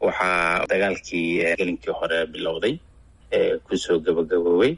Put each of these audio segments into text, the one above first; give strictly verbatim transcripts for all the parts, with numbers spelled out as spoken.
waxaa dagaalkii gelinkii hore bilowday kusoo gabagaboobay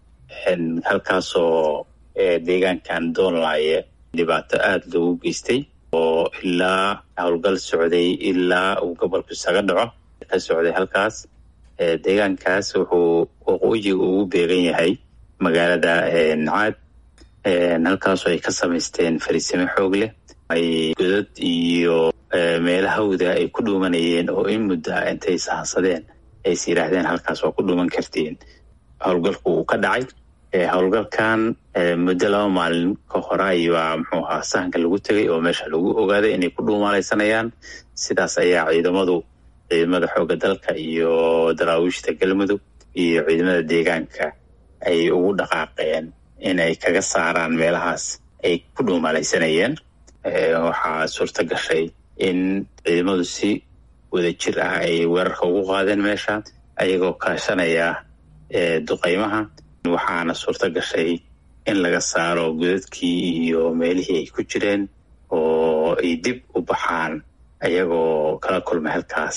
halkaasoo deegaankan doonlaaye dhibaato aada loogu geystay oo ilaa howlgal socday ilaa uu gobolku isaga dhaco ka socday halkaas. deegaankaas wuxuu waqooyiga ugu beegan yahay magaalada caad, halkaasoo ay ka samaysteen fariisimo xoog leh, ay godad iyo meelahawda ay ku dhuumanayeen oo in muddo intay sahansadeen ay is yidhaahdeen halkaas waa ku dhuuman kartiin. howlgalku uu ka dhacay. howlgalkan muddo laba maalin ka hore ayaa muxuu ahaa sahanka lagu tegay oo meesha lagu ogaaday inay ku dhuumalaysanayaan. sidaas ayaa ciidamadu ciidamada xoogga dalka iyo daraawiishta galmudug iyo ciidamada deegaanka ay ugu dhaqaaqeen inay kaga saaraan meelahaas ay ku dhuumalaysanayeen. waxaa suurta gashay in ciidamadu si wada jir ah ay weerarka ugu qaadeen meesha ayagoo kaashanaya duqaymaha. waxaana suurta gashay in laga saaro godadkii iyo meelihii ay ku jireen oo ay dib u baxaan ayagoo kala kulmay halkaas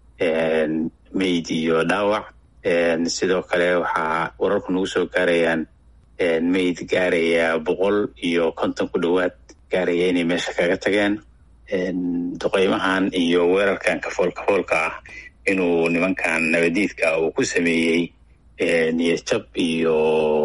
meyd iyo dhaawac. sidoo kale waxaa wararku nagu soo gaarayaan meyd gaaraya boqol iyo konton ku dhowaad gaaraya inay meesha kaga tageen. duqaymahan iyo weerarkan kafoolkafoolka ah inuu nimankan nabadiidka uu ku sameeyey niyadjab iyo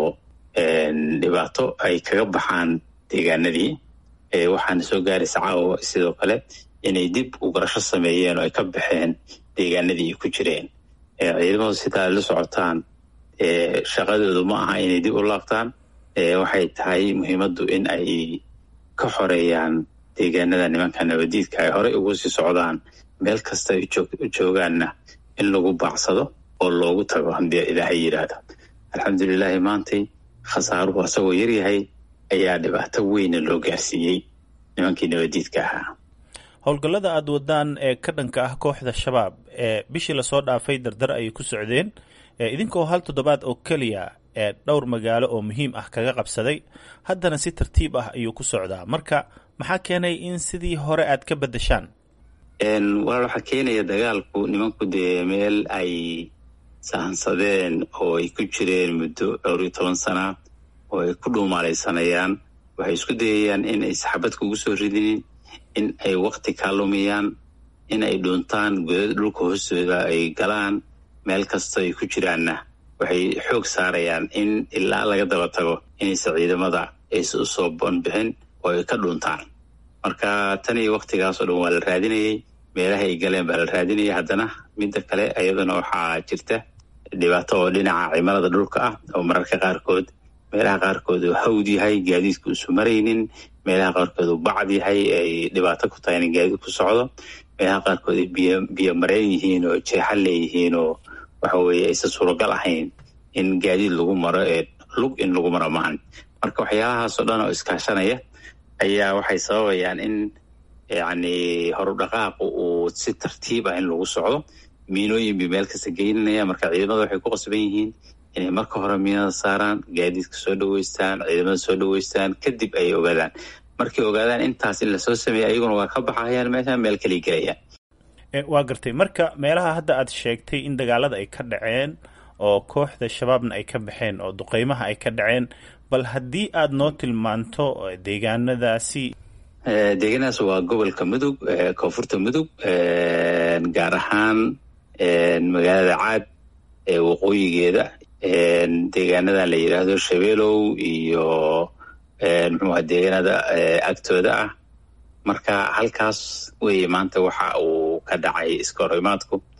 dhibaato ay kaga baxaan deegaanadii. waxaana soo gaaraysa caawa sidoo kale inay dib u garasho sameeyeen oo ay ka baxeen deegaanadii ay ku jireen. ciidamadu sidaa la socotaan shaqadoodu ma aha inay dib u laabtaan. waxay tahay muhiimaddu in ay ka xoreeyaan deegaanada nimanka nabadiidka ay horey ugu sii socdaan. meel kasta ay joogaanna in lagu baacsado oo loogu tago haddii ilaahay yidhaahdo. alxamdulilaahi maantay khasaaruhu asagoo yaryahay ayaa dhibaato weyna loo gaarsiiyey nimankii nabadiidka ahaa. howlgallada aada wadaan ee ka dhanka ah kooxda shabaab ee bishii lasoo dhaafay dardar ayay ku socdeen, idinkoo hal toddobaad oo keliya ee dhowr magaalo oo muhiim ah kaga qabsaday, haddana si tartiib ah ayuu ku socdaa. marka maxaa keenay in sidii hore aad ka beddeshaan? walaal waxaa keenaya dagaalku nimanku dee meel ay sahansadeen oo ay ku jireen muddo dhowr iyo toban sana oo ay ku dhuumaalaysanayaan. waxay isku dayayaan in ay saxabad kugu soo ridinin, in ay wakti kaa lumiyaan, in ay dhuuntaan godad dhulka hoostooda ay galaan. meel kasta ay ku jiraanna waxay xoog saarayaan in ilaa laga daba tago inaysa ciidamada aysa u soo banbixin oo ay ka dhuuntaan. marka tan iyo waktigaasoo dhan waa la raadinayay, meelaha ay galeen baa la raadinayay. haddana midda kale ayadana waxaa jirta dhibaato oo dhinaca cimilada dhulka ah oo mararka qaarkood meelaha qaarkood uu hawd yahay gaadiidku isu maraynin, meelaha qaarkood uu bacd yahay ay dhibaato ku tahay in gaadiid ku socdo, meelaha qaarkood ay biyo biyo mareen yihiin oo jeexan leeyihiin oo waxa weeye aysan suuragal ahayn in gaadiid lagu maro ee lug in lagu maro maahan. marka waxyaalahaasoo dhan oo iskaashanaya ayaa waxay sababayaan in yacni horudhaqaaqu uu si tartiib ah in lagu socdo. miinooyin bay meel kasta geynanaya. marka ciidamada waxay ku qasban yihiin inay marka hore miinada saaraan, gaadiidka soo dhaweystaan, ciidamada soo dhaweystaan, kadib ay ogaadaan. markay ogaadaan intaas in lasoo sameeya ayaguna waa ka baxayaan meesha, meel kale gelayaan. waa gartay. marka meelaha hadda aad sheegtay in dagaalada ay ka dhaceen oo kooxda shabaabna ay ka baxeen oo duqeymaha ay ka dhaceen, bal haddii aad noo tilmaanto deegaanadaasi. deegaanadaas waa gobolka mudug, koonfurta mudug, gaar ahaan magaalada caad ee waqooyigeeda, deegaanada la yidhaahdo shabeelow iyo muxuuha deegaanada agtooda ah. marka halkaas weye maanta waxa uu ka dhacay iska horimaadku.